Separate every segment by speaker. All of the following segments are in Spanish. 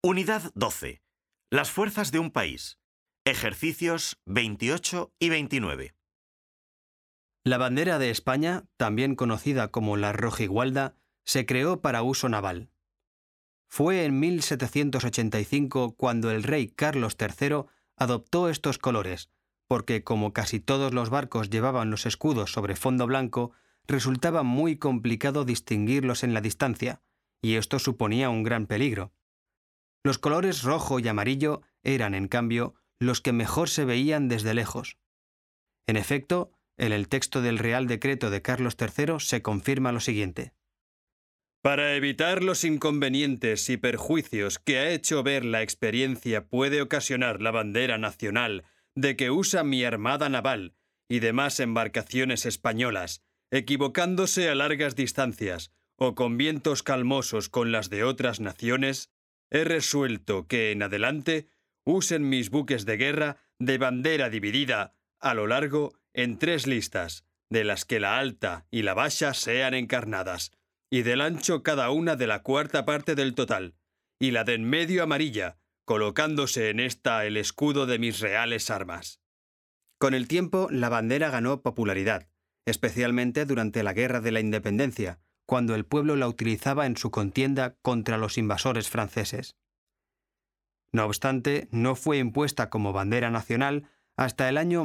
Speaker 1: Unidad 12. Las fuerzas de un país. Ejercicios 28 y 29.
Speaker 2: La bandera de España, también conocida como la rojigualda, se creó para uso naval. Fue en 1785 cuando el rey Carlos III adoptó estos colores, porque como casi todos los barcos llevaban los escudos sobre fondo blanco, resultaba muy complicado distinguirlos en la distancia, y esto suponía un gran peligro. Los colores rojo y amarillo eran, en cambio, los que mejor se veían desde lejos. En efecto, en el texto del Real Decreto de Carlos III se confirma lo siguiente.
Speaker 3: Para evitar los inconvenientes y perjuicios que ha hecho ver la experiencia puede ocasionar la bandera nacional de que usa mi armada naval y demás embarcaciones españolas, equivocándose a largas distancias o con vientos calmosos con las de otras naciones, he resuelto que en adelante usen mis buques de guerra de bandera dividida a lo largo en 3 listas, de las que la alta y la baja sean encarnadas, y del ancho cada una de la 1/4 parte del total, y la de en medio amarilla, colocándose en esta el escudo de mis reales armas.
Speaker 2: Con el tiempo, la bandera ganó popularidad, especialmente durante la Guerra de la Independencia, cuando el pueblo la utilizaba en su contienda contra los invasores franceses. No obstante, no fue impuesta como bandera nacional hasta el año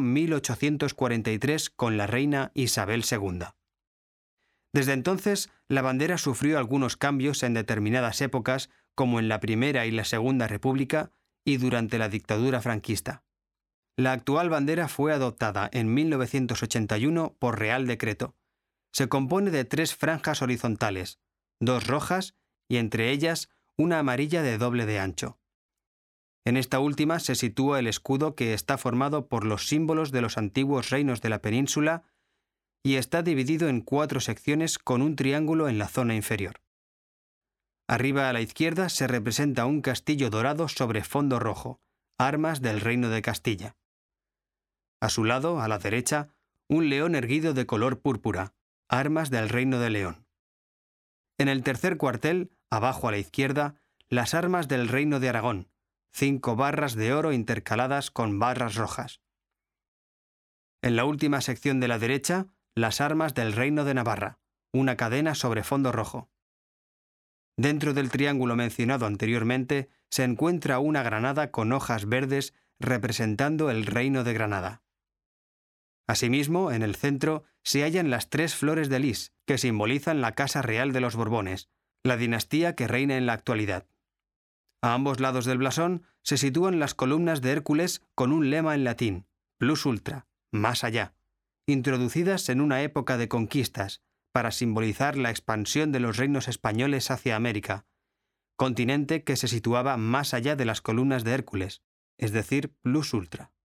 Speaker 2: 1843 con la reina Isabel II. Desde entonces, la bandera sufrió algunos cambios en determinadas épocas, como en la Primera y la Segunda República y durante la dictadura franquista. La actual bandera fue adoptada en 1981 por Real Decreto. Se compone de 3 franjas horizontales, 2 rojas y entre ellas una amarilla de doble de ancho. En esta última se sitúa el escudo que está formado por los símbolos de los antiguos reinos de la península y está dividido en 4 secciones con un triángulo en la zona inferior. Arriba a la izquierda se representa un castillo dorado sobre fondo rojo, armas del Reino de Castilla. A su lado, a la derecha, un león erguido de color púrpura, armas del Reino de León. En el tercer cuartel, abajo a la izquierda, las armas del Reino de Aragón, 5 barras de oro intercaladas con barras rojas. En la última sección de la derecha, las armas del Reino de Navarra, una cadena sobre fondo rojo. Dentro del triángulo mencionado anteriormente se encuentra una granada con hojas verdes representando el Reino de Granada. Asimismo, en el centro se hallan las 3 flores de lis, que simbolizan la Casa Real de los Borbones, la dinastía que reina en la actualidad. A ambos lados del blasón se sitúan las columnas de Hércules con un lema en latín, plus ultra, más allá, introducidas en una época de conquistas, para simbolizar la expansión de los reinos españoles hacia América, continente que se situaba más allá de las columnas de Hércules, es decir, plus ultra.